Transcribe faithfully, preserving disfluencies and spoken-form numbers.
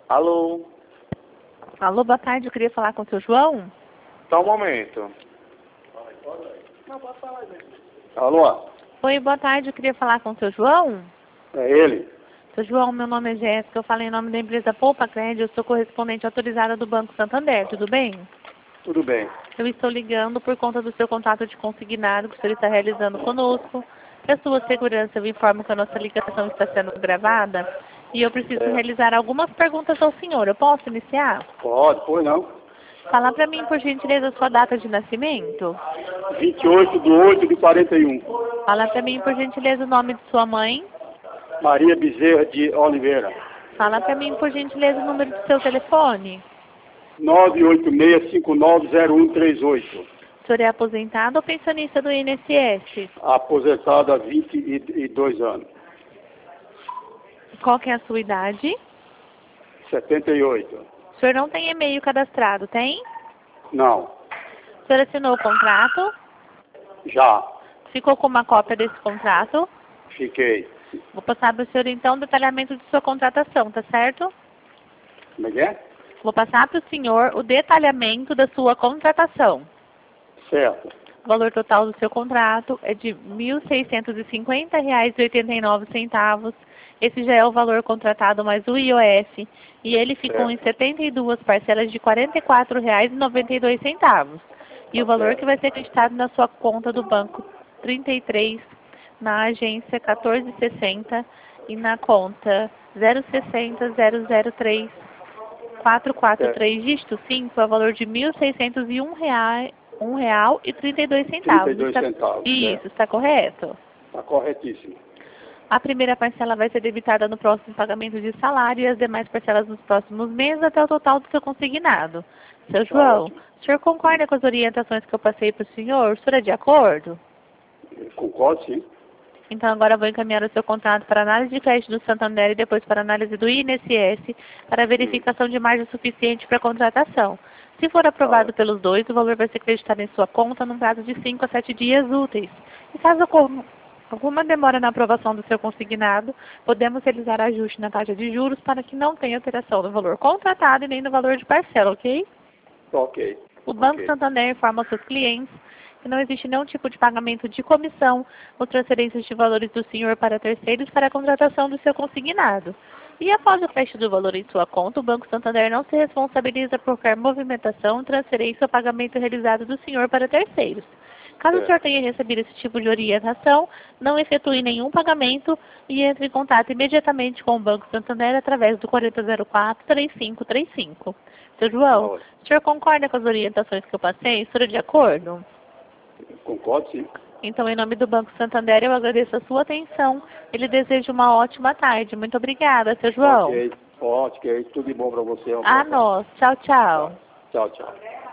Alô? Alô, boa tarde, eu queria falar com o seu João. Só um momento. Alô? Oi, boa tarde, eu queria falar com o seu João. É ele? Seu João, meu nome é Jéssica, eu falei em nome da empresa Poupa Crédito, eu sou correspondente autorizada do Banco Santander, tudo bem? Tudo bem. Eu estou ligando por conta do seu contato de consignado que o senhor está realizando conosco. Para sua segurança, eu informo que a nossa ligação está sendo gravada e eu preciso É. realizar algumas perguntas ao senhor. Eu posso iniciar? Pode, pois não. Fala para mim, por gentileza, a sua data de nascimento. vinte e oito de oito de quarenta e um. Fala para mim, por gentileza, o nome de sua mãe. Maria Bezerra de Oliveira. Fala para mim, por gentileza, o número do seu telefone. nove oito seis cinco nove zero um três oito. O senhor é aposentado ou pensionista do I N S S? Aposentado há vinte e dois anos. Qual que é a sua idade? setenta e oito. O senhor não tem e-mail cadastrado, tem? Não. O senhor assinou o contrato? Já. Ficou com uma cópia desse contrato? Fiquei. Vou passar para o senhor, então, o detalhamento de sua contratação, tá certo? Como é que é? Vou passar para o senhor o detalhamento da sua contratação. Certo. O valor total do seu contrato é de mil seiscentos e cinquenta reais e oitenta e nove centavos. Esse já é o valor contratado mais o I O F. E ele ficou Certo. em setenta e duas parcelas de quarenta e quatro reais e noventa e dois centavos. E o valor Certo. que vai ser acreditado na sua conta do banco trinta e três, na agência quatorze sessenta e na conta zero seis zero zero zero três quatro quatro três dígito cinco é o valor de mil seiscentos e um reais, um real e trinta e dois centavos. trinta e dois Está... centavos. Isso, Certo. está correto? Está corretíssimo. A primeira parcela vai ser debitada no próximo pagamento de salário e as demais parcelas nos próximos meses até o total do seu consignado. Seu Tá João, ótimo. o senhor concorda com as orientações que eu passei para o senhor? O senhor é de acordo? Concordo, sim. Então agora vou encaminhar o seu contrato para análise de crédito do Santander e depois para análise do I N S S para verificação de margem suficiente para a contratação. Se for aprovado pelos dois, o valor vai ser acreditado em sua conta num prazo de cinco a sete dias úteis. E caso ocorra alguma demora na aprovação do seu consignado, podemos realizar ajuste na taxa de juros para que não tenha alteração no valor contratado e nem no valor de parcela, ok? Ok. O Banco Ok. Santander informa aos seus clientes que não existe nenhum tipo de pagamento de comissão ou transferências de valores do senhor para terceiros para a contratação do seu consignado. E após o fecho do valor em sua conta, o Banco Santander não se responsabiliza por qualquer movimentação, transferência ou pagamento realizado do senhor para terceiros. Caso o É. senhor tenha recebido esse tipo de orientação, não efetue nenhum pagamento e entre em contato imediatamente com o Banco Santander através do quarenta zero quatro, três cinco três cinco. Seu João, Tá ótimo. o senhor concorda com as orientações que eu passei? O senhor é de acordo? Concordo, sim. Então, em nome do Banco Santander, eu agradeço a sua atenção. Ele deseja uma ótima tarde. Muito obrigada, seu João. Ok. Ok. Tudo de bom para você. A nós. Tchau, tchau. Tchau, tchau.